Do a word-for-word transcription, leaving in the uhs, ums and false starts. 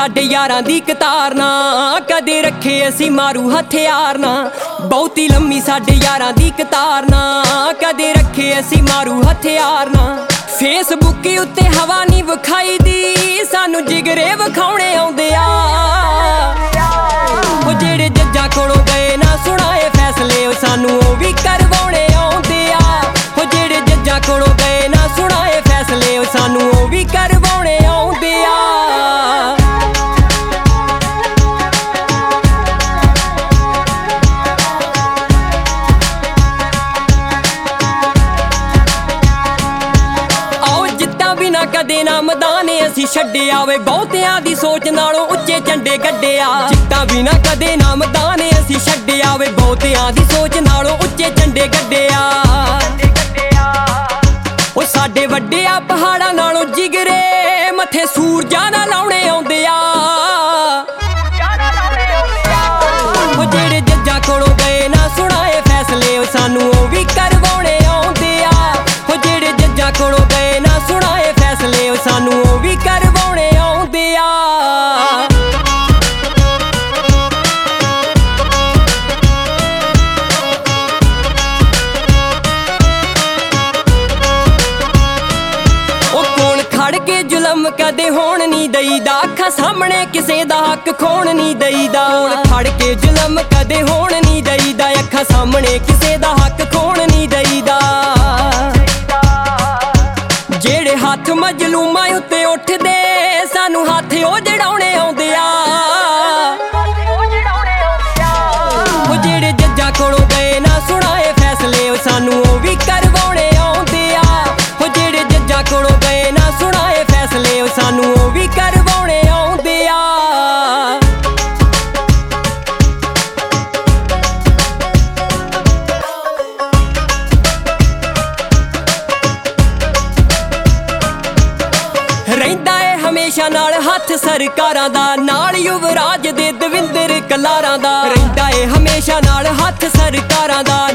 साडे यारां दी कतार ना, कदे रखे असी मारू हथियार ना। बहुती लम्मी साडे यारां दी कतार ना, कदे रखे असी मारू हथियार ना। फेसबुक उत्ते हवा नी विखाई दी, सानू जिगरे विखाउणे आउंदे आ। ओ जेड़े जज्जां कोलों गए ना सुनाए फैसले, ओ सानू ओ भी करवाउणे आउंदे आ। ओ जेड़े जज्जां कोलों गए ना सुनाए फैसले, ओ सानू ओ भी करवाउणे आउंदे आ। कदे ना मैदाने असी छड्डिया वे, बहुतियां दी सोच नालों उच्चे झंडे गड्डिया। जित्ता भी ना कदे ना मैदाने असी छड्डिया वे, बहुतियां दी सोच नालों उच्चे झंडे गड्डिया। ओ साडे वड्डिया पहाड़ां नालों जिगरे, मथे सूरजां ना लाउणे आउंदे आ। ओ जेड़े जज्जां कोलों गए ना सुनाए फैसले, ओ सानू ओ भी करवाउणे आउंदे आ। ओ जेड़े जज्जां कोलों गए ना सुनाए फैसले, ओ सानू ओ भी करवाउणे आउंदे आ। ओ कोल खड़ के जुलम कदे होण नी दईदा, अखां सामने किसे दा हक खोण नी दईदा। कोल खड़ के जुलम कदे होण नी दईदा, अखां सामने किसे दा हक खोण नी दईदा। जेड़े हाथ मजलूमां उत्ते उठदे, सानू हाथ ओ जड़ाउणे आउंदे आ। ओ जेड़े जज्जां कोलों गए ना सुनाए फैसले, ओ सानू ओ भी करवाउणे आउंदे आ। ओ जेड़े जज्जां कोलों गए ना सुनाए फैसले, ओ सानू ओ भी करवाउणे आउंदे आ। रहिंदा है हमेशा नाल हथ सरकारां दा, नाल युवराज दे दविंदर कलारां दा। रहिंदा है हमेशा नाल हथ सरकारां दा,